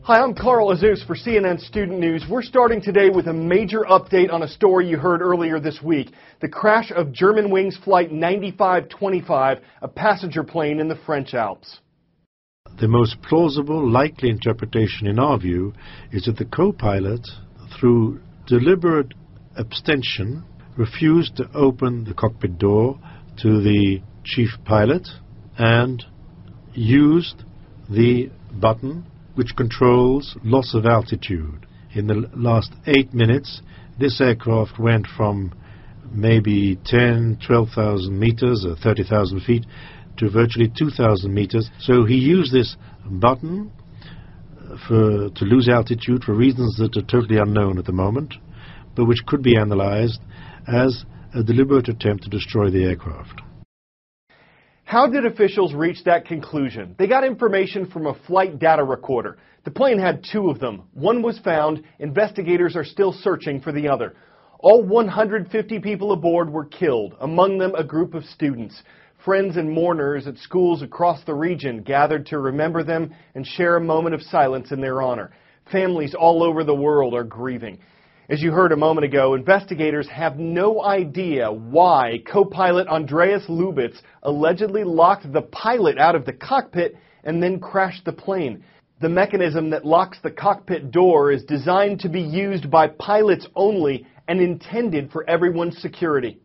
Hi, I'm Carl Azus for CNN Student News. We're starting today with a major update on a story you heard earlier this week. The crash of Germanwings Flight 9525, a passenger plane in the French Alps. The most plausible, likely interpretation in our view is that the co-pilot, through deliberate abstention, refused to open the cockpit door to the chief pilot and used the button which controls loss of altitude. In the last 8 minutes, this aircraft went from maybe 10, 12,000 meters or 30,000 feet to virtually 2,000 meters. So he used this button to lose altitude for reasons that are totally unknown at the moment, but which could be analyzed as a deliberate attempt to destroy the aircraft. How did officials reach that conclusion? They got information from a flight data recorder. The plane had 2 of them. One was found. Investigators are still searching for the other. All 150 people aboard were killed, among them a group of students. Friends and mourners at schools across the region gathered to remember them and share a moment of silence in their honor. Families all over the world are grieving. As you heard a moment ago, investigators have no idea why co-pilot Andreas Lubitz allegedly locked the pilot out of the cockpit and then crashed the plane. The mechanism that locks the cockpit door is designed to be used by pilots only and intended for everyone's security.